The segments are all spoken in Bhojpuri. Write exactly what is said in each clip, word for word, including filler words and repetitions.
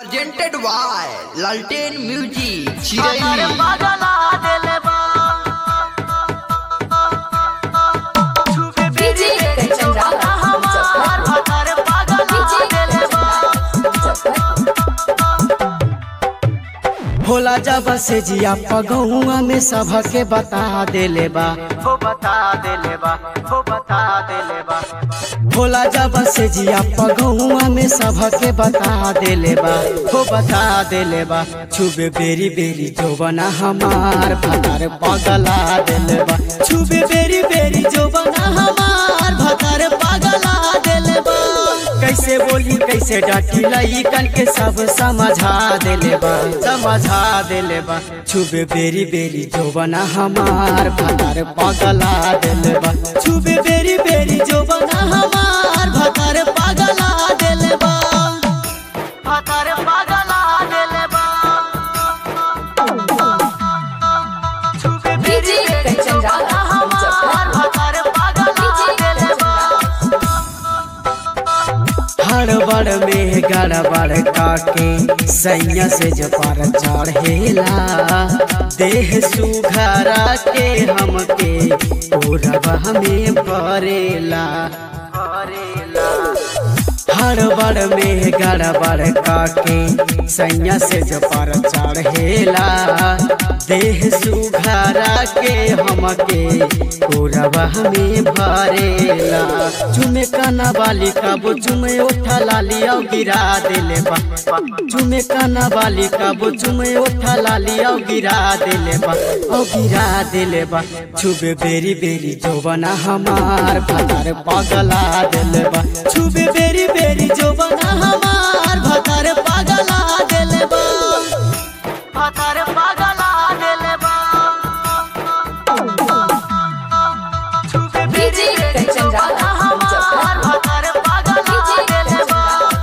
presented by Lalten Music Chiraiya होला जब से जिया पगौआ में सबके बता देले बा हो बता देले बा हो बता देले बा होला जब से जिया पगौआ में सबके बता देले बा हो बता देले बा छुबे बेरी बेरी जो बना हमार भतार पगला देले बा छुबे बेरी बेरी जो बना हमार भतार पगला देले बा कैसे बोली कैसे डांटी लइकन के सब समझा देले बा समझा देले बा छुबे बेरी बेरी जो बना हमार भतार पगला देले बा छुबे बेरी बेरी जो बना हमार भतार पगला देले बा भतार पगला देले बा छुबे बेरी बेरी जो बना हमार भतार पगला देले बा हड़बड़ में गड़बड़ काके सैया से जपार चढ़ेला देह सुघरा के हमके पूरब हमें भरेला हड़बड़ में गड़बड़ काके सैया से जपार चढ़ेला देह सुघरा के हमके पूरब हमें भरेला चुमे काना बाली काबो चुमे उठा लाली औ गिरा देले बा चुमे काना बाली काबो चुमे उठा लाली औ गिरा देले बा औ गिरा देले बा छुबे बेरी बेरी जो बना हमार भतार पगला देले बा छुबे बेरी बेरी जो बना हमार भतार पगला देले बा भतार पगला देले बा छुबे बेरी बेरी जो बना हमार भतार पगला देले बा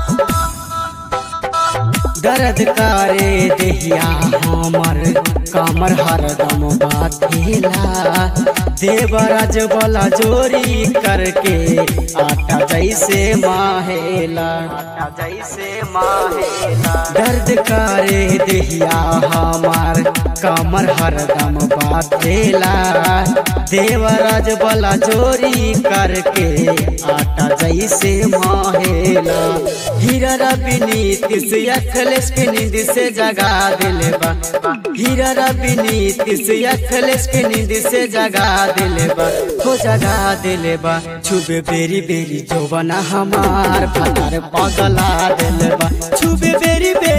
दर्द करे देहिया हमर कमर हरदम बाथेला देवराज वाला जोरी करके आटा जैसे माहेला आटा जैसे माहेला दर्द करे देहिया हमार कमर हरदम बाथेला देवराज वाला जोरी करके आटा जैसे माहेला हीरा बिनीत से अखलेस के नींद से जगा दिले बा हीरा बिनीत से अखलेस के नींद से जगा दिले बा हो जगा दिले बा छुबे बेरी बेरी जो बना हमार भतार पगला दिले बा छुबे बेरी बेरी